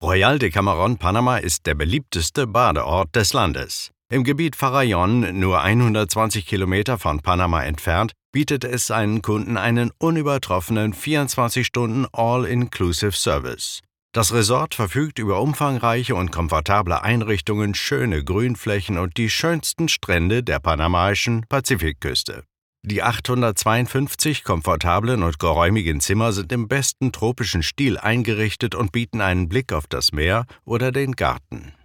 Royal de Camarón Panama ist der beliebteste Badeort des Landes. Im Gebiet Farallón, nur 120 Kilometer von Panama entfernt, bietet es seinen Kunden einen unübertroffenen 24-Stunden All-Inclusive-Service. Das Resort verfügt über umfangreiche und komfortable Einrichtungen, schöne Grünflächen und die schönsten Strände der panamaischen Pazifikküste. Die 852 komfortablen und geräumigen Zimmer sind im besten tropischen Stil eingerichtet und bieten einen Blick auf das Meer oder den Garten.